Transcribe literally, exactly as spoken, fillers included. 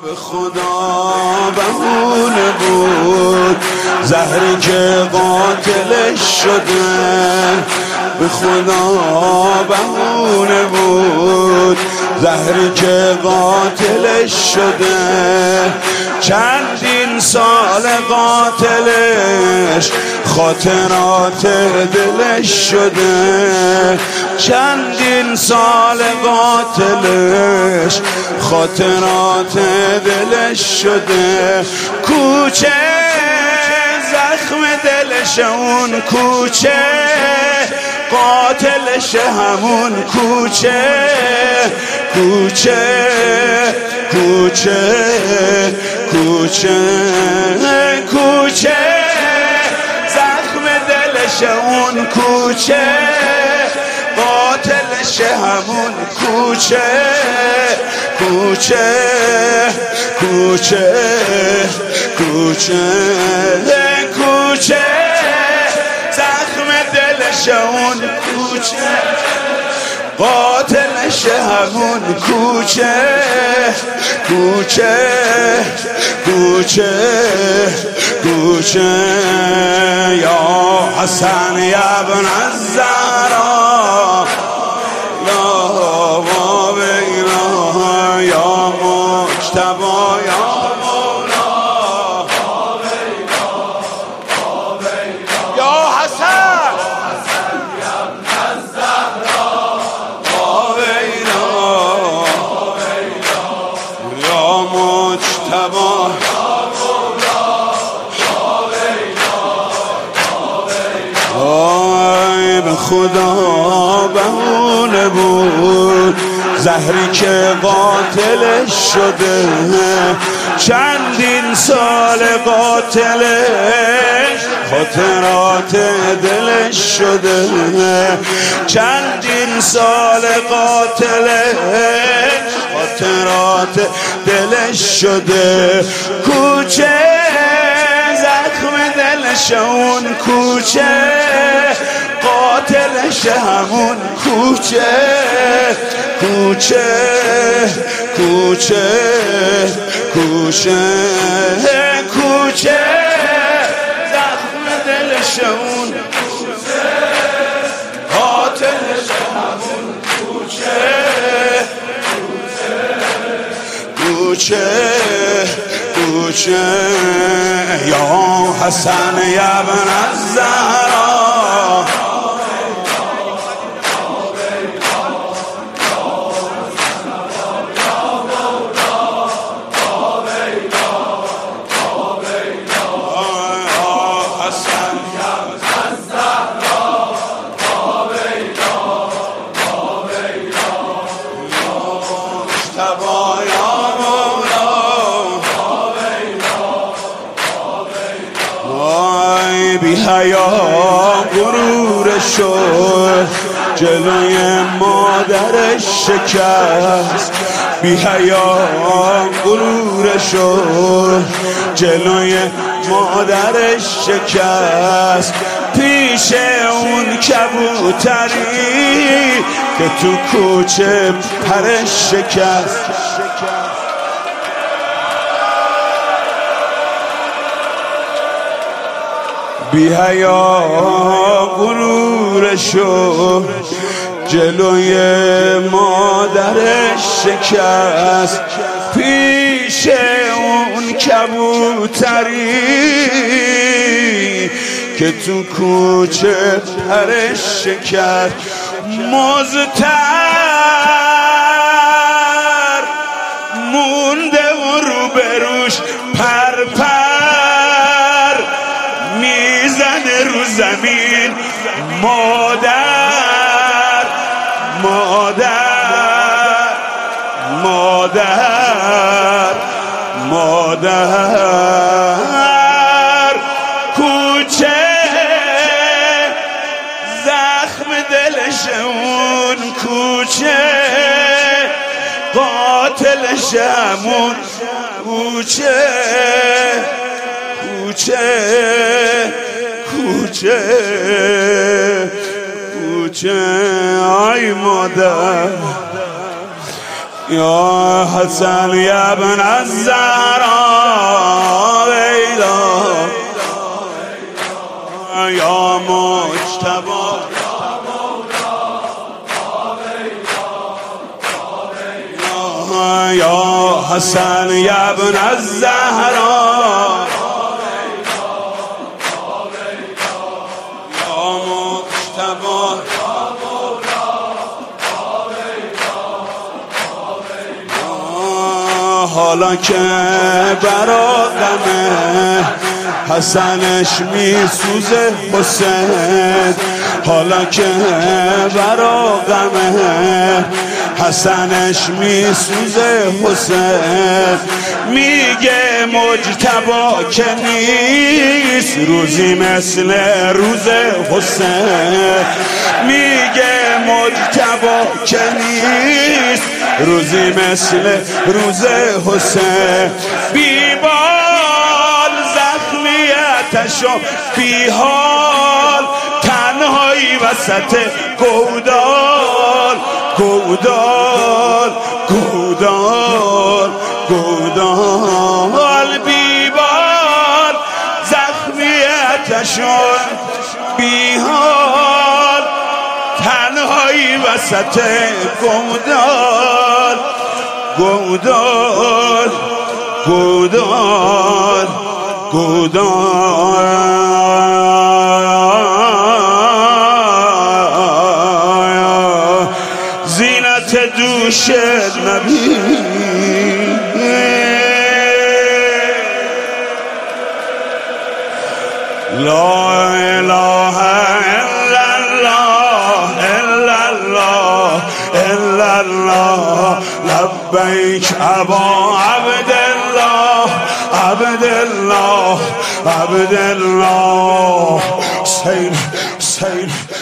به خدا بهونه بود، زهری که قاتلش شده. به خدا بهونه بود، زهری که قاتلش شده. چندین سال قاتلش خاطرات دلش شده. چندین سال قاتلش خاطرات دلش شده. کوچه زخم دلش اون کوچه، قاتلش همون کوچه. کوچه کوچه کوچه کوچه زخم دلش اون کوچه، قاتلش همون کوچه. کوچه کوچه کوچه کوچه زخم دلش اون کوچه، قاتلش همون کوچه. کوچه کوچه کوچه یا حسن یا ابن الزهرا، یا وابینا یا مجتبی یا خدا بهونه بود، زهری که قاتلش شده. چندین سال قاتلش خاطرات دلش شده. چندین سال قاتلش خاطرات دلش شده. کوچه زخم دلش اون کوچه، قاتلش همون کوچه. کوچه کوچه کوچه کوچه زخم دلش اون کوچه، قاتلش همون کوچه. کوچه کوچه یا حسن یا ابن الزهرا، بی حیا غرورشو جلوی مادرش شکست. بی حیا غرورشو جلوی مادرش شکست. پیش اون کبوتری که تو کوچه پرش شکست. بی حیا غرورشو جلوی مادرش شکست. پیش اون کبوتری که تو کوچه پرش شکست. مزتر مونده و روبروش پر پر میزنه رو زمین. مادر مادر مادر مادر. کوچه زخم دلش اون کوچه، قاتلش همون کوچه. کوچه کوچه کوچه آی مادر یا حسن یا ابن الزهرا ویلا یا مجتبی یا حسن یا ابن الزهرا یا مجتبی حالا که برا غم حسنش میسوزه حسین، حالا که برا غم حسنش میسوزه حسین، میگه مجتبی که نیست روزی مثل روز حسین، میگه مجتبی که نیست روزی مثل روز حسین، بیبال زخمیتشو بیحال تنهایی وسط گودال گودال گودال گودال، بیبال زخمیتشو بیحال تنهایی وسط گودال گودال گودال گودال. زینت دوش نبی لا اله الا الله الا الله الا الله لبیک ابا عبدالله عبدالله عبدالله. حسین حسین